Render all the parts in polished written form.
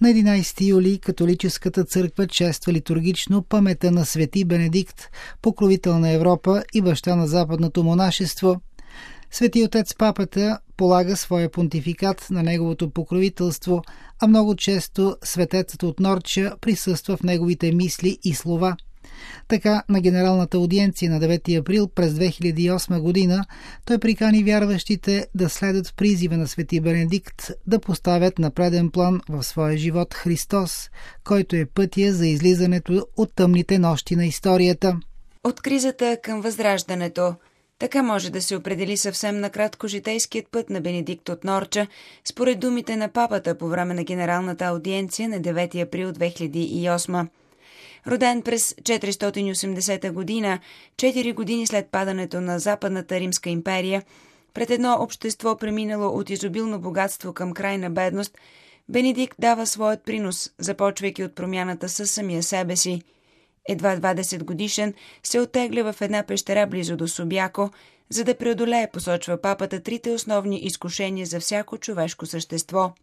На 11 юли католическата църква чества литургично памета на свети Бенедикт, покровител на Европа и баща на западното монашество. Свети отец папата полага своя понтификат на неговото покровителство, а много често светецът от Норча присъства в неговите мисли и слова. Така, на Генералната аудиенция на 9 април през 2008 година той прикани вярващите да следят призива на свети Бенедикт да поставят на преден план в своя живот Христос, който е пътя за излизането от тъмните нощи на историята. От кризата към възраждането. Така може да се определи съвсем накратко житейският път на Бенедикт от Норча, според думите на папата по време на Генералната аудиенция на 9 април 2008. Роден през 480 година, 4 години след падането на Западната Римска империя, пред едно общество преминало от изобилно богатство към крайна бедност, Бенедикт дава своят принос, започвайки от промяната със самия себе си. Едва 20 годишен се оттегля в една пещера близо до Субяко, за да преодолее, посочва папата, трите основни изкушения за всяко човешко същество.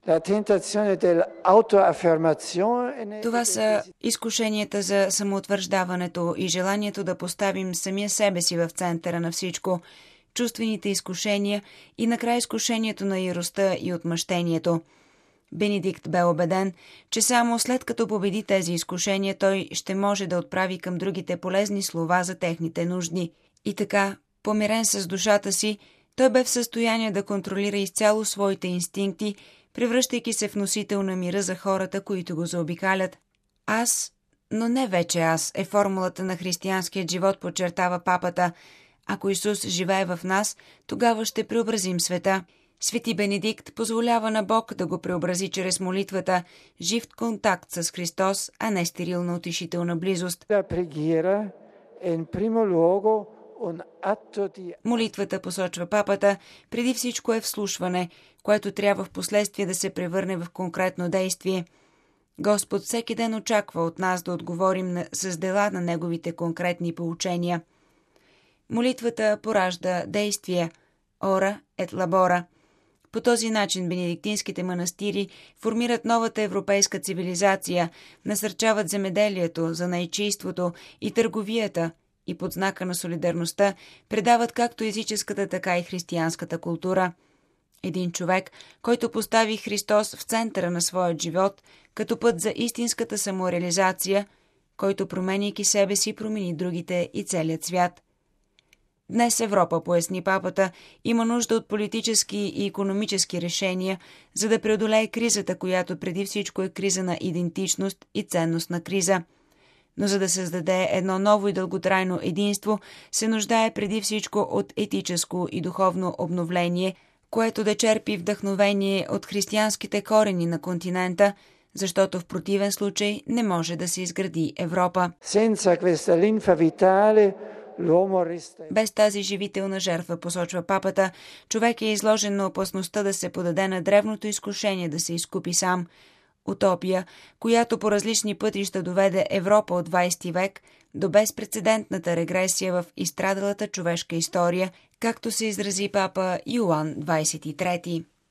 Това са изкушенията за самоутвърждаването и желанието да поставим самия себе си в центъра на всичко, чувствените изкушения и накрая изкушението на яростта и отмъщението. Бенедикт бе убеден, че само след като победи тези изкушения, той ще може да отправи към другите полезни слова за техните нужди. И така, помирен с душата си, той бе в състояние да контролира изцяло своите инстинкти, превръщайки се в носител на мира за хората, които го заобикалят. Аз, но не вече аз, е формулата на християнския живот, подчертава папата. Ако Исус живее в нас, тогава ще преобразим света. Свети Бенедикт позволява на Бог да го преобрази чрез молитвата, жив контакт с Христос, а не стерилна утешителна близост. Молитвата, посочва папата, преди всичко е вслушване, което трябва в последствие да се превърне в конкретно действие. Господ всеки ден очаква от нас да отговорим с дела на Неговите конкретни поучения. Молитвата поражда действия, ора et labora. По този начин бенедиктинските манастири формират новата европейска цивилизация, насърчават земеделието, занаятчийството и търговията и под знака на солидарността предават както езическата, така и християнската култура. Един човек, който постави Христос в центъра на своя живот, като път за истинската самореализация, който, променяйки себе си, промени другите и целият свят. Днес Европа, поясни папата, има нужда от политически и икономически решения, за да преодолее кризата, която преди всичко е криза на идентичност и ценностна криза. Но за да създаде едно ново и дълготрайно единство, се нуждае преди всичко от етическо и духовно обновление, което да черпи вдъхновение от християнските корени на континента, защото в противен случай не може да се изгради Европа. Без тази живителна жертва, посочва папата, човек е изложен на опасността да се подаде на древното изкушение да се изкупи сам. Утопия, която по различни пътища доведе Европа от 20 век до безпрецедентната регресия в изстрадалата човешка история, както се изрази папа Йоан 23.